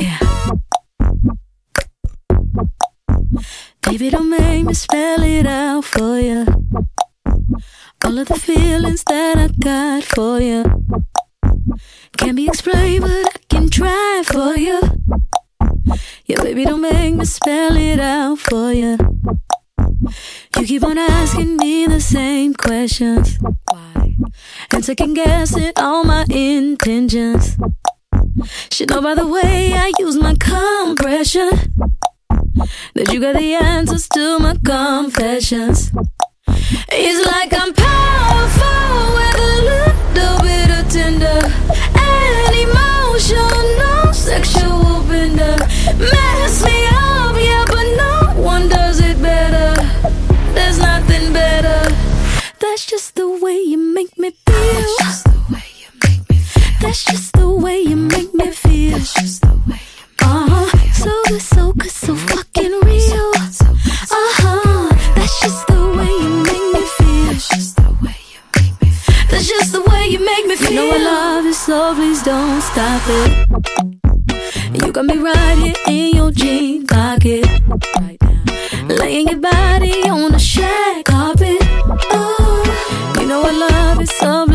Yeah. Baby, don't make me spell it out for you. All of the feelings that I got for you can't be explained, but I can try for you. Yeah, baby, don't make me spell it out for you. You keep on asking me the same questions. Why? And second guessing all my intentions. Should know by the way I use my compression that you got the answers to my confessions. It's like I'm powerful with a little bit of tender and emotional, sexual bender. Mess me up, yeah, but no one does it better. There's nothing better. That's just the way you make me feel. That's just the way you make me feel. That's just the way you make me feel. That's just the way you make me feel. So good, so good, so fucking real. That's just the way you make me feel. That's just the way you make me feel. That's just the way you make me feel. You know I love you, so please don't stop it. You got me right here in your jean pocket, right now, laying your body on the shag carpet. Oh, you know I love you, so